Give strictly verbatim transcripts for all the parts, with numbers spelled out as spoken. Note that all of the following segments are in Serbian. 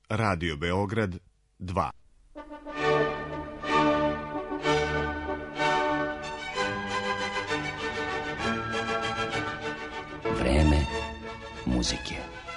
Radio Beograd dva. Vreme muzike.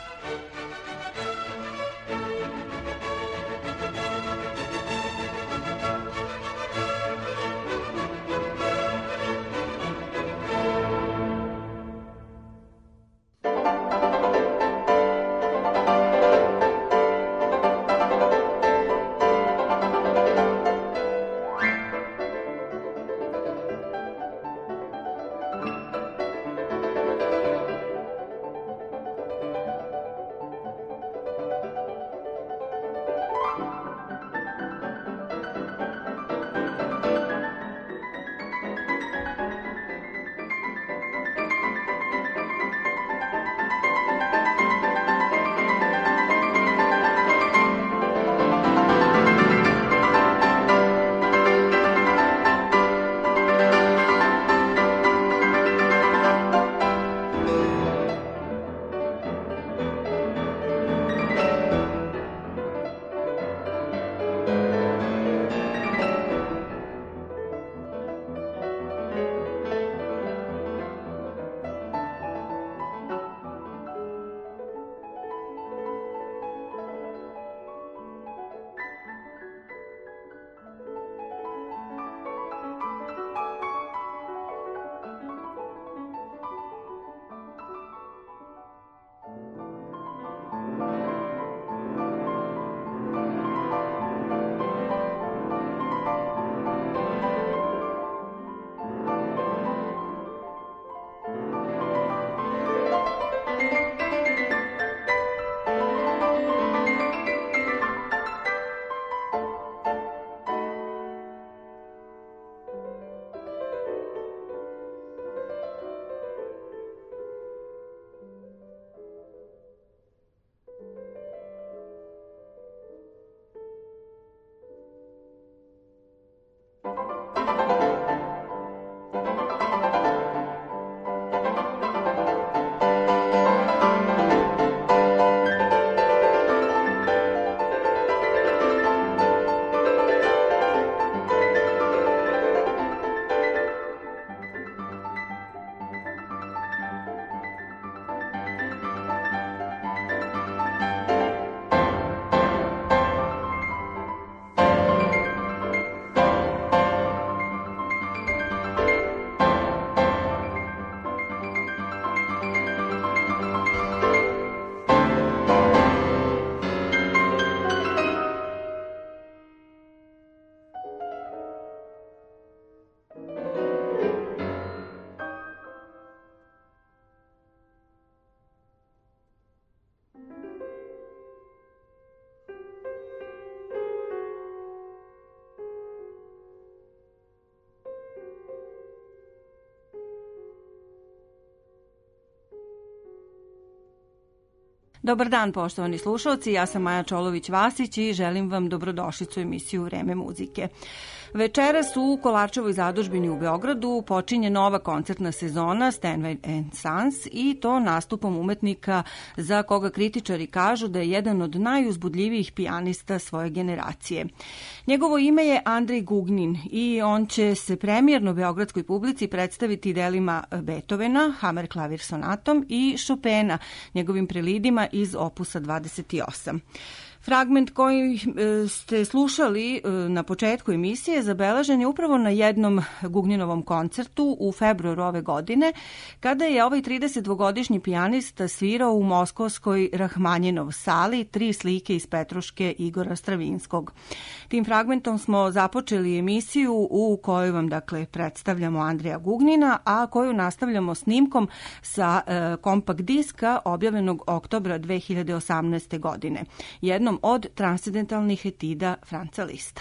Dobar dan, poštovani slušalci, ja sam Maja Čolović-Vasić i želim vam dobrodošlicu u emisiju Vreme muzike. Večeras u Kolarčevoj zadužbini u Beogradu počinje nova koncertna sezona Steinway and Sons i to nastupom umetnika za koga kritičari kažu da je jedan od najuzbudljivijih pijanista svoje generacije. Njegovo ime je Andrej Gugnin i on će se premijerno beogradskoj publici predstaviti delima Beethovena, Hammerklavir sonatom i Chopina, njegovim prelidima iz opusa dvadeset osam. Fragment koji ste slušali na početku emisije zabeležen je upravo na jednom Gugninovom koncertu u februaru ove godine, kada je ovaj tridesetdvogodišnji pijanista svirao u moskovskoj Rahmanjinov sali Tri slike iz Petruške Igora Stravinskog. Tim fragmentom smo započeli emisiju u kojoj vam dakle predstavljamo Andreja Gugnina, a koju nastavljamo snimkom sa e, kompakt diska objavljenog oktobra dve hiljade osamnaeste. godine. Jednom od transcendentalnih etida Franca Lista.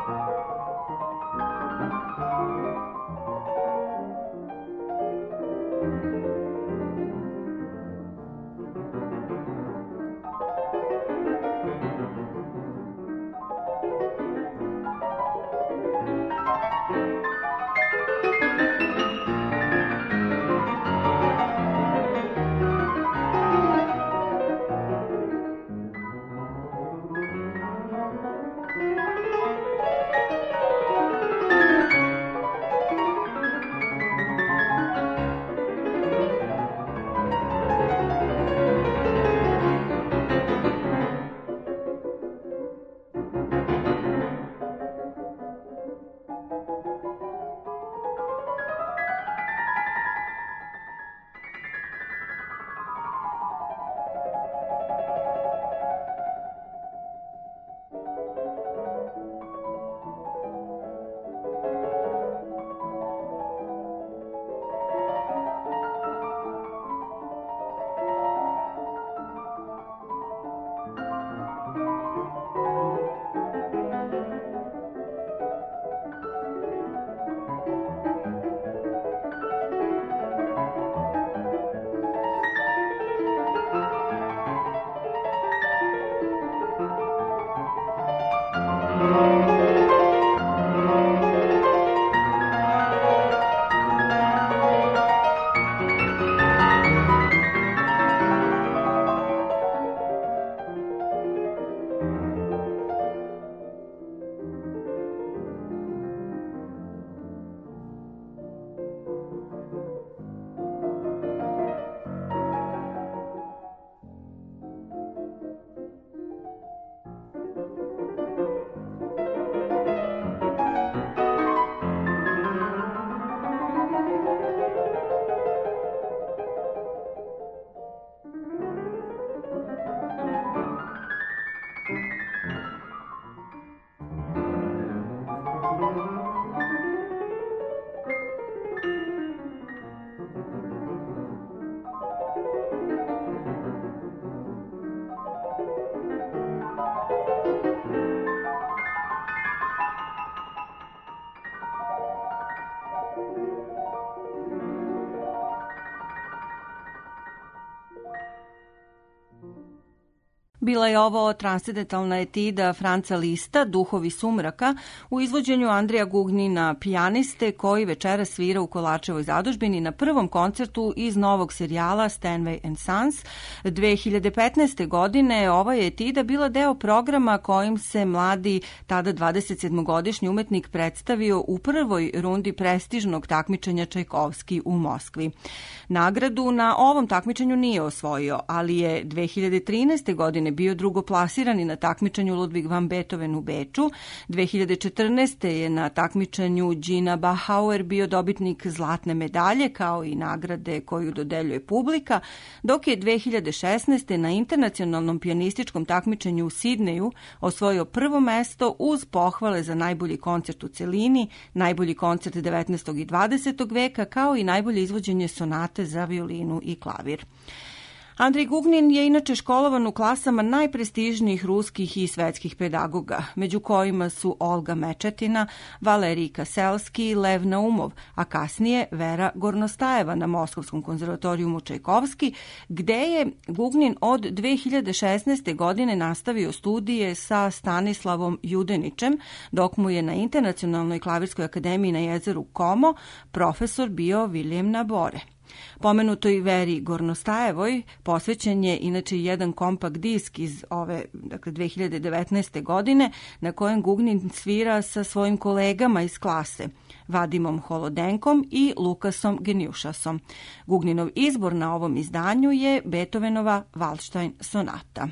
Bila je ovo transcendentalna etida Franca Lista, Duhovi sumraka, u izvođenju Andrija Gugnina, pijaniste, koji večera svira u Kolačevoj zadužbini na prvom koncertu iz novog serijala Steinway and Sons. dve hiljade petnaeste. godine ova je etida bila deo programa kojim se mladi, tada dvadesetsedmogodišnji umetnik predstavio u prvoj rundi prestižnog takmičenja Čajkovski u Moskvi. Nagradu na ovom takmičenju nije osvojio, ali je dve hiljade trinaeste. godine bio drugoplasirani na takmičenju Ludwig van Beethoven u Beču. dve hiljade četrnaeste. je na takmičenju Gina Bachauer bio dobitnik zlatne medalje, kao i nagrade koju dodeljuje publika, dok je dve hiljade šesnaeste. na internacionalnom pijanističkom takmičenju u Sidneju osvojio prvo mesto uz pohvale za najbolji koncert u celini, najbolji koncert devetnaestog i dvadesetog veka, kao i najbolje izvođenje sonate za violinu i klavir. Andrej Gugnin je inače školovan u klasama najprestižnijih ruskih i svetskih pedagoga, među kojima su Olga Mečetina, Valerij Kaselski, Lev Naumov, a kasnije Vera Gornostajeva na Moskovskom konzervatorijumu Čajkovski, gde je Gugnin od dve hiljade šesnaeste. godine nastavio studije sa Stanislavom Judenićem, dok mu je na Internacionalnoj klavirskoj akademiji na jezeru Como profesor bio Viljem Nabore. Pomenutoj Veri Gornostajevoj posvećen je inače jedan kompakt disk iz ove, dakle, dve hiljade devetnaeste. godine, na kojem Gugnin svira sa svojim kolegama iz klase, Vadimom Holodenkom i Lukasom Genjušasom. Gugninov izbor na ovom izdanju je Beethovenova Waldstein sonata.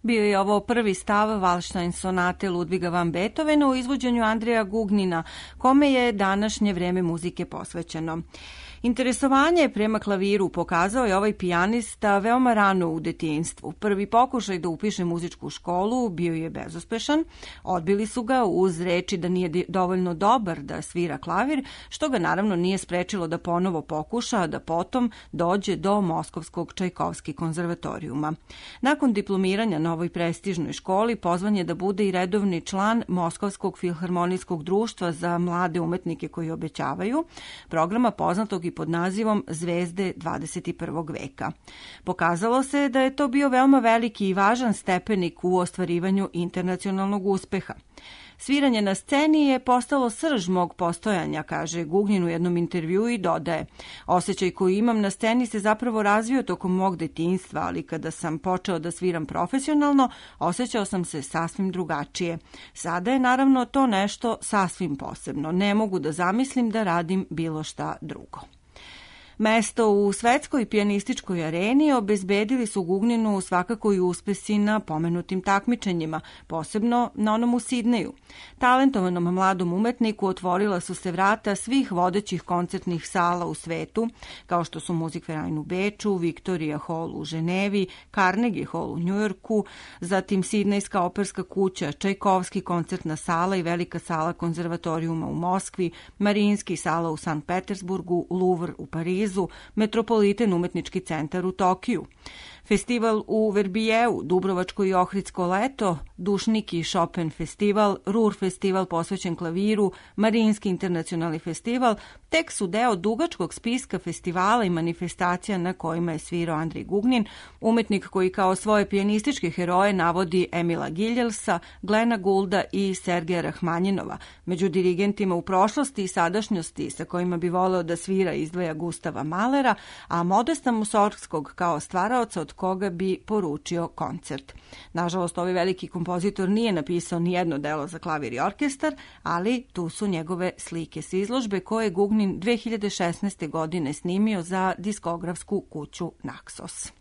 Bio je ovo prvi stav Waldstein sonate Ludviga van Beethovena u izvođenju Andreja Gugnina, kome je današnje vreme muzike posvećeno. Interesovanje prema klaviru pokazao je ovaj pijanista veoma rano u detinjstvu. Prvi pokušaj da upiše muzičku školu bio je bezuspešan. Odbili su ga uz reči da nije dovoljno dobar da svira klavir, što ga naravno nije sprečilo da ponovo pokuša, a da potom dođe do Moskovskog Čajkovski konzervatorijuma. Nakon diplomiranja na ovoj prestižnoj školi pozvan je da bude i redovni član Moskovskog filharmonijskog društva za mlade umetnike koji obećavaju, programa poznatog i pod nazivom Zvezde dvadeset prvog veka. Pokazalo se da je to bio veoma veliki i važan stepenik u ostvarivanju internacionalnog uspeha. Sviranje na sceni je postalo srž mog postojanja, kaže Gugnin u jednom intervjuu i dodaje: osjećaj koji imam na sceni se zapravo razvio tokom mog detinjstva, ali kada sam počeo da sviram profesionalno, osjećao sam se sasvim drugačije. Sada je naravno to nešto sasvim posebno. Ne mogu da zamislim da radim bilo šta drugo. Mesto u svetskoj pijanističkoj areni obezbedili su Gugninu svakako i uspesi na pomenutim takmičenjima, posebno na onom u Sidneju. Talentovanom mladom umetniku otvorila su se vrata svih vodećih koncertnih sala u svetu, kao što su Musikverein u Beču, Victoria Hall u Ženevi, Carnegie Hall u Njujorku, zatim Sidnejska operska kuća, Čajkovski koncertna sala i velika sala konzervatorijuma u Moskvi, Marinski sala u Sankt Petersburgu, Louvre u Parizu, Metropoliten umetnički centar u Tokiju. Festival u Verbijevu, Dubrovačko i Ohridsko leto, Dušnik i Chopin festival, Ruhr festival posvećen klaviru, Marinski internacionalni festival, tek su deo dugačkog spiska festivala i manifestacija na kojima je svirao Andrej Gugnin, umetnik koji kao svoje pijanističke heroje navodi Emila Giljelsa, Glena Goulda i Sergeja Rahmanjinova. Među dirigentima u prošlosti i sadašnjosti sa kojima bi voleo da svira izdvaja Gustava Mahlera, a Modesta Mussorgskog kao stvaraoca od koga bi poručio koncert. Nažalost, ovaj veliki kompozitor nije napisao ni jedno delo za klavir i orkestar, ali tu su njegove slike s izložbe koje je Gugnin dve hiljade šesnaeste. godine snimio za diskografsku kuću Naxos.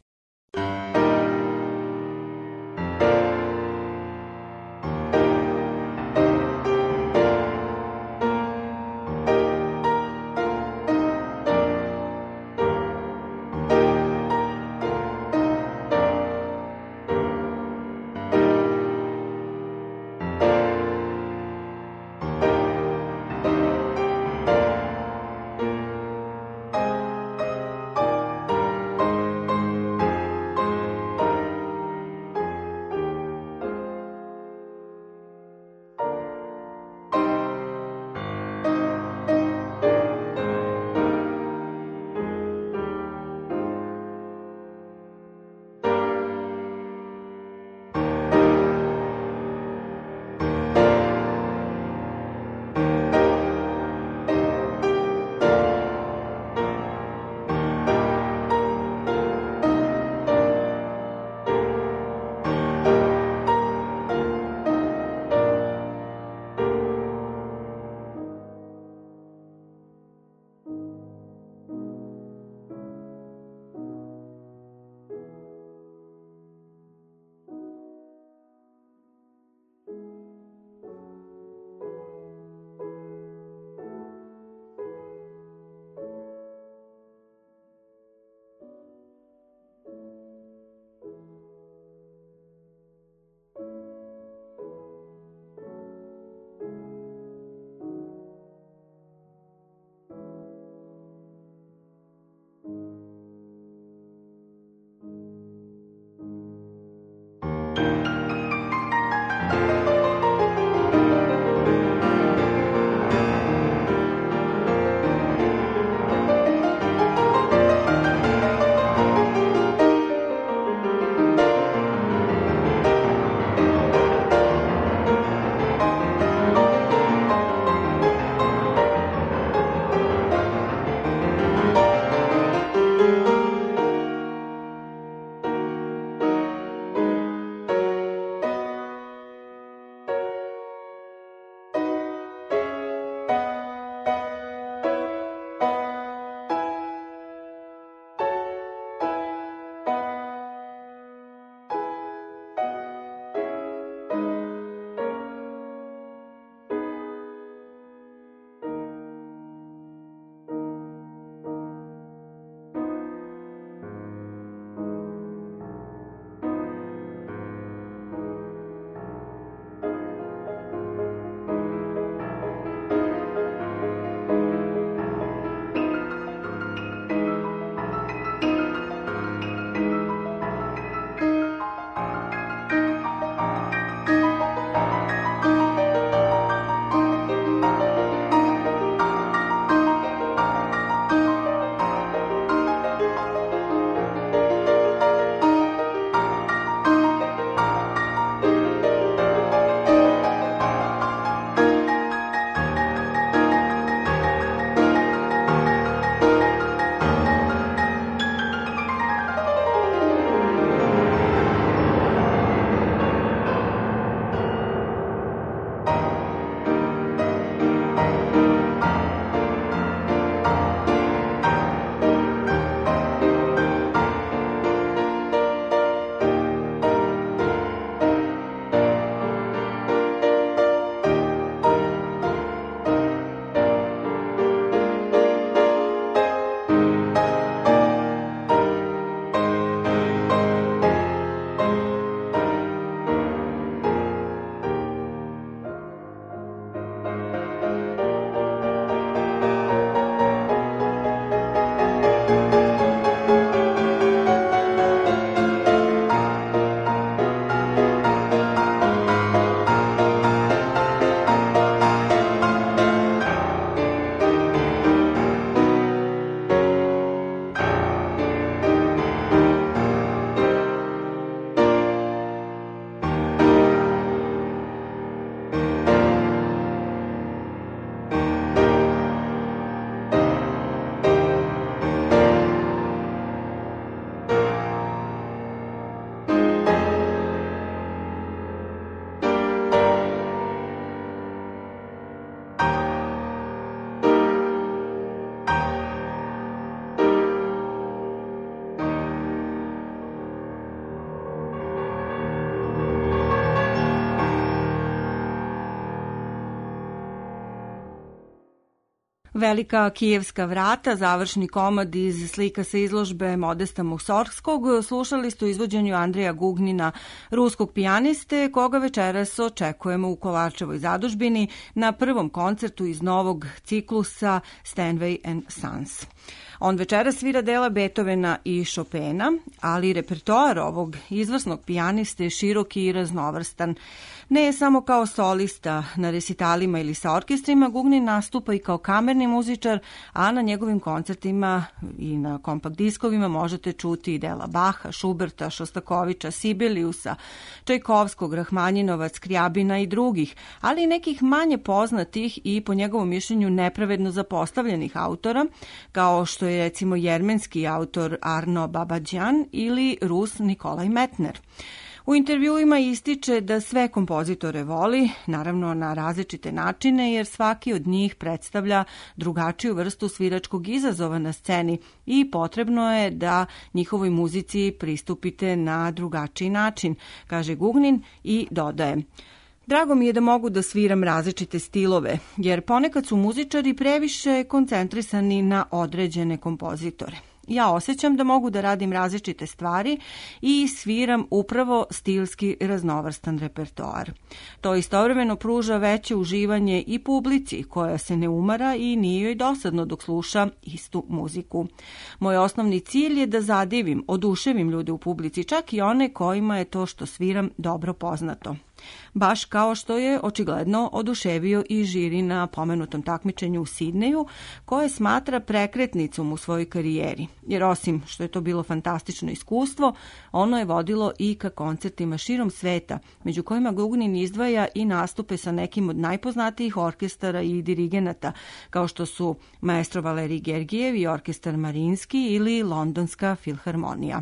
Velika kijevska vrata, završni komad iz slika sa izložbe Modesta Mussorgskog, slušali ste u izvođenju Andreja Gugnina, ruskog pijaniste, koga večeras očekujemo u Kolarčevoj zadužbini na prvom koncertu iz novog ciklusa Steinway and Sons. On večera svira dela Beethovena i Chopina, ali repertoar ovog izvrsnog pijaniste je široki i raznovrstan. Ne samo kao solista na resitalima ili sa orkestrima, Gugnin nastupa i kao kamerni muzičar, a na njegovim koncertima i na kompakt diskovima možete čuti i dela Baha, Šuberta, Šostakovića, Sibeliusa, Čajkovskog, Rahmanjinova, Skrijabina i drugih, ali i nekih manje poznatih i po njegovom mišljenju nepravedno zapostavljenih autora, kao što je recimo jermenski autor Arno Babadjan ili Rus Nikolaj Metner. U intervjuima ističe da sve kompozitore voli, naravno na različite načine, jer svaki od njih predstavlja drugačiju vrstu sviračkog izazova na sceni i potrebno je da njihovoj muzici pristupite na drugačiji način, kaže Gugnin i dodaje: Drago mi je da mogu da sviram različite stilove, jer ponekad su muzičari previše koncentrisani na određene kompozitore. Ja osjećam da mogu da radim različite stvari i sviram upravo stilski raznovrstan repertoar. To istovremeno pruža veće uživanje i publici koja se ne umara i nije joj dosadno dok sluša istu muziku. Moj osnovni cilj je da zadivim, oduševim ljude u publici, čak i one kojima je to što sviram dobro poznato. Baš kao što je očigledno oduševio i žiri na pomenutom takmičenju u Sidneju, koje smatra prekretnicom u svojoj karijeri. Jer osim što je to bilo fantastično iskustvo, ono je vodilo i ka koncertima širom sveta, među kojima Gugnin izdvaja i nastupe sa nekim od najpoznatijih orkestara i dirigenata, kao što su maestro Valerij Gergijev i orkestar Marinski ili Londonska filharmonija.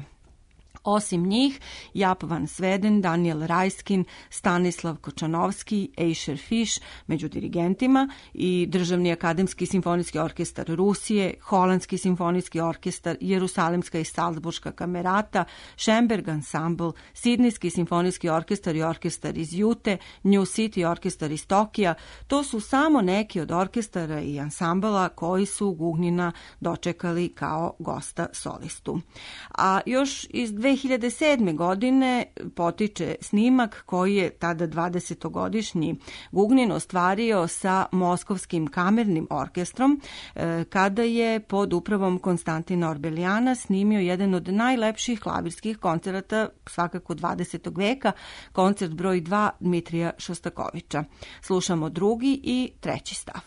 Osim njih, Jaap van Sveden, Daniel Rajskin, Stanislav Kočanovski, Asher Fish među dirigentima i Državni akademski simfonijski orkestar Rusije, Holandski simfonijski orkestar, Jerusalimska i Salzburška kamerata, Schemberg ansambl, Sidnijski simfonijski orkestar i orkestar iz Jute, New City orkestar iz Tokija, to su samo neki od orkestara i ansambala koji su Gugnina dočekali kao gosta solistu. A još iz dve hiljade sedme. godine potiče snimak koji je tada dvadesetogodišnji Gugnin ostvario sa Moskovskim kamernim orkestrom kada je pod upravom Konstantina Orbeljana snimio jedan od najlepših klavirskih koncerata svakako dvadesetog veka, koncert broj dva Dmitrija Šostakovića. Slušamo drugi i treći stav.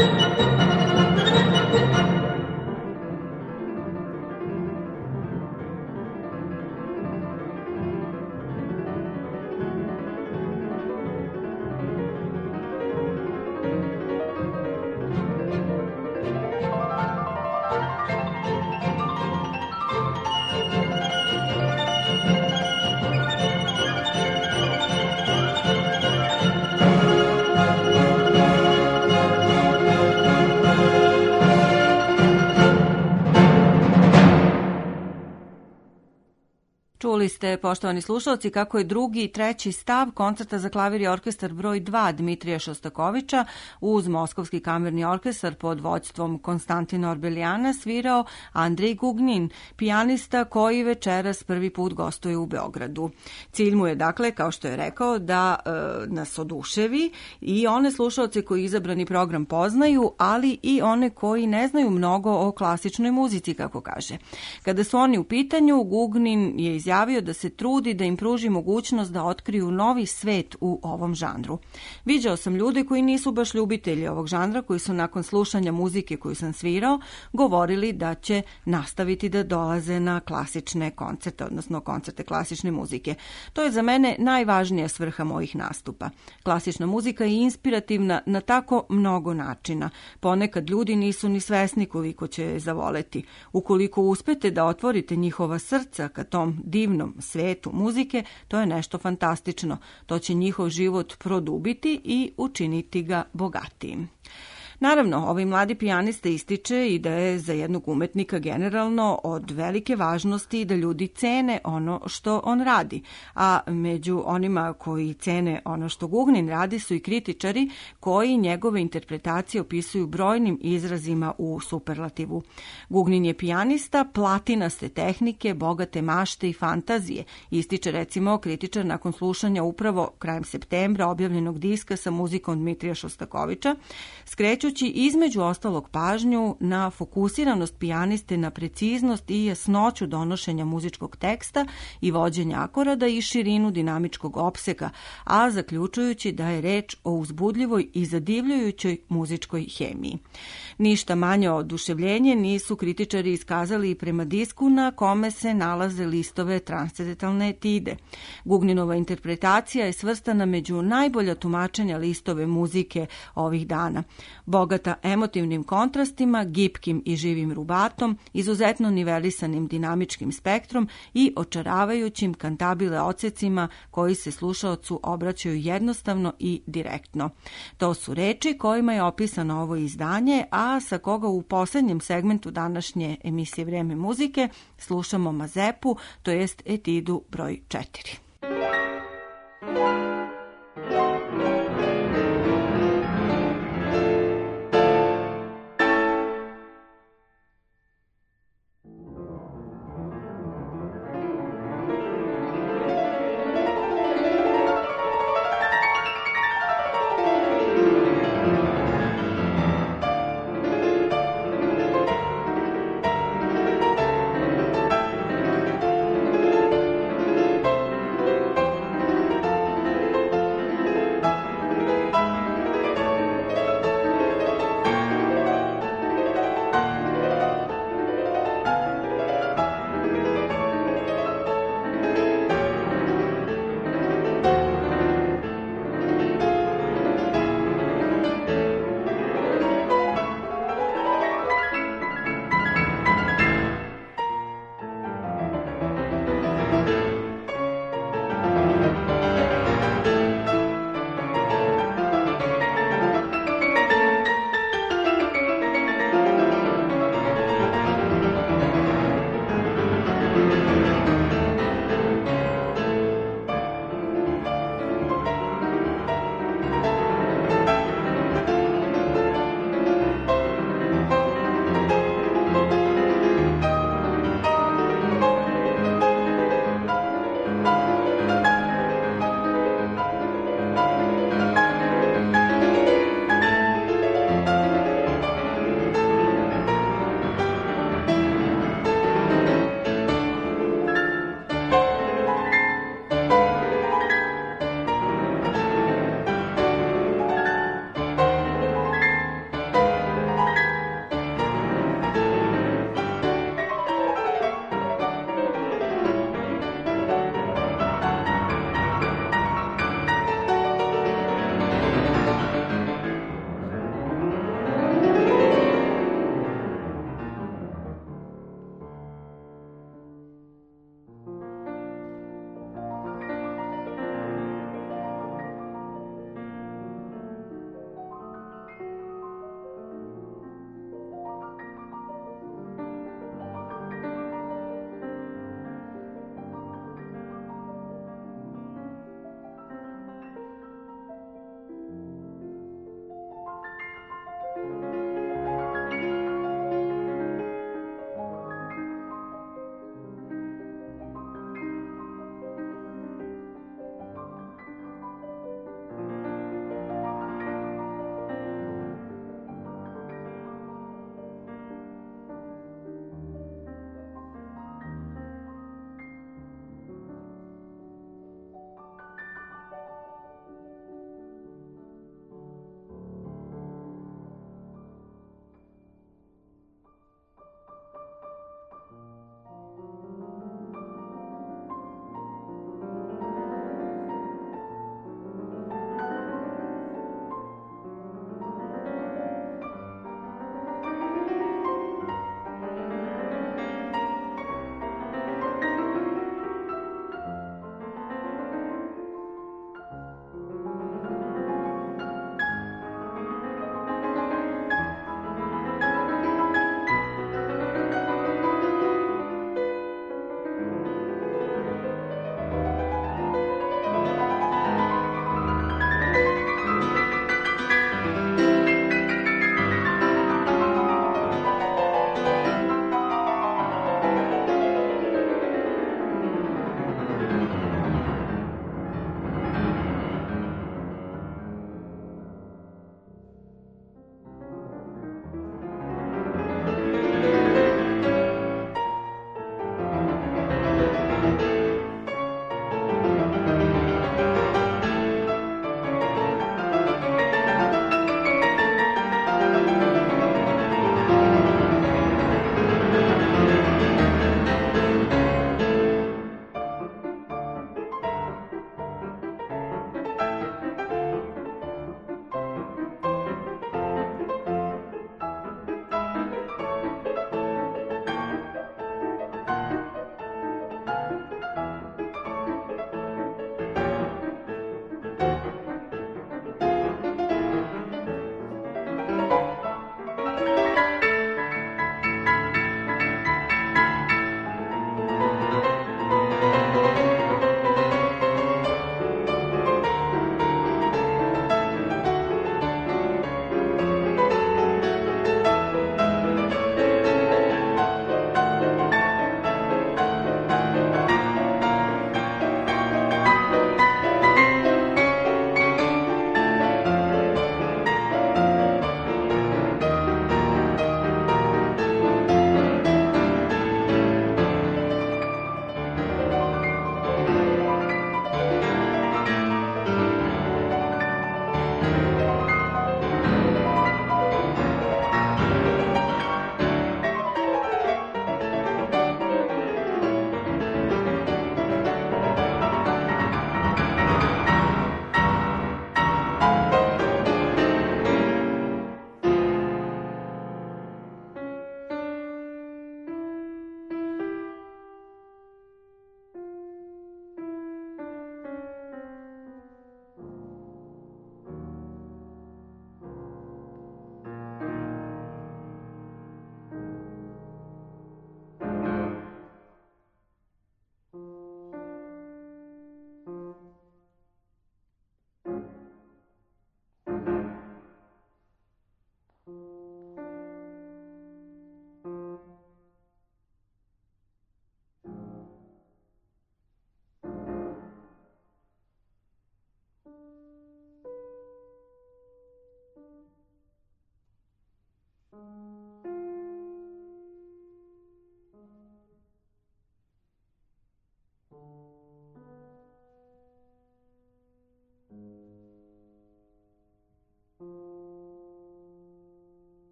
Čuli ste, poštovani slušalci, kako je drugi i treći stav koncerta za klavir i orkestar broj dva Dmitrija Šostakovića uz Moskovski kamerni orkestar pod vođstvom Konstantina Orbeljana svirao Andrej Gugnin, pijanista koji večeras prvi put gostuje u Beogradu. Cilj mu je, dakle, kao što je rekao, da e, nas oduševi i one slušalce koji izabrani program poznaju, ali i one koji ne znaju mnogo o klasičnoj muzici, kako kaže. Kada su oni u pitanju, Gugnin je izjavio da se trudi da im pruži mogućnost da otkriju novi svet u ovom žanru. Viđao sam ljude koji nisu baš ljubitelji ovog žanra, koji su nakon slušanja muzike koju sam svirao govorili da će nastaviti da dolaze na klasične koncerte, odnosno koncerte klasične muzike. To je za mene najvažnija svrha mojih nastupa. Klasična muzika je inspirativna na tako mnogo načina. Ponekad ljudi nisu ni svesni koliko će je zavoleti. Ukoliko uspete da otvorite njihova srca ka tom divnom svetu muzike, to je nešto fantastično. To će njihov život produbiti i učiniti ga bogatijim. Naravno, ovaj mladi pijanista ističe i da je za jednog umetnika generalno od velike važnosti da ljudi cene ono što on radi, a među onima koji cene ono što Gugnin radi su i kritičari koji njegove interpretacije opisuju brojnim izrazima u superlativu. Gugnin je pijanista platinaste tehnike, bogate mašte i fantazije, ističe recimo kritičar nakon slušanja upravo krajem septembra objavljenog diska sa muzikom Dmitrija Šostakovića, skreću između ostalog pažnju na fokusiranost pijaniste, na preciznost i jasnoću donošenja muzičkog teksta i vođenja akorada i širinu dinamičkog opsega, a zaključujući da je reč o uzbudljivoj i zadivljujućoj muzičkoj hemiji. Ništa manje oduševljenje nisu kritičari iskazali i prema disku na kome se nalaze listove transcendentalne etide. Gugninova interpretacija je svrstana među najbolja tumačenja listove muzike ovih dana. Bogata emotivnim kontrastima, gipkim i živim rubatom, izuzetno nivelisanim dinamičkim spektrom i očaravajućim kantabile odsecima koji se slušaocu obraćaju jednostavno i direktno. To su reči kojima je opisano ovo izdanje, a sa koga u poslednjem segmentu današnje emisije Vreme muzike slušamo Mazepu, to jest etidu broj četiri.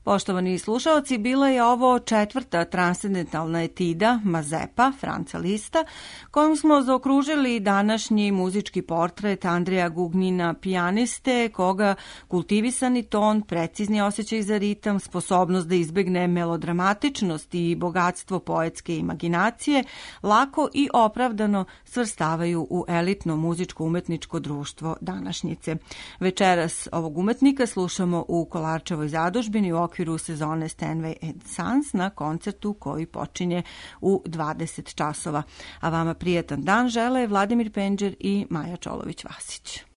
Poštovani slušaoci, bila je ovo četvrta transcendentalna etida Mazepa, Franca Lista, kojom smo zaokružili današnji muzički portret Andreja Gugnina, pijaniste, koga kultivisani ton, precizni osjećaj za ritam, sposobnost da izbegne melodramatičnost i bogatstvo poetske imaginacije, lako i opravdano svrstavaju u elitno muzičko-umetničko društvo današnjice. Večeras ovog umetnika slušamo u Kolarčevoj zadužbini u okviru sezone Steinway and Sons na koncertu koji počinje u dvadeset časova. A vama prijatan dan žele Vladimir Penđer i Maja Čolović-Vasić.